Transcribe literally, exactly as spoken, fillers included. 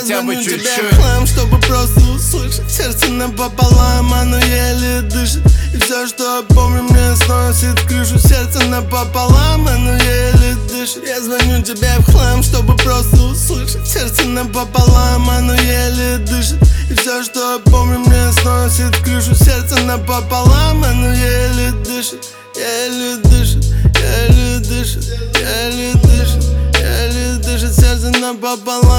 хотя бы чуть-чуть. Хлам, чтобы просто услышать. Сердце напополам, оно еле дышит. И все, что я помню, мне сносит крышу. Сердце напополам, оно еле дышит. Я звоню тебе в хлам, чтобы просто услышать. Сердце напополам, оно еле дышит. И все, что я помню, мне сносит крышу. Сердце напополам, оно еле дышит. Еле дышит, еле дышит, еле дышит, еле дышит. Сердце напополам.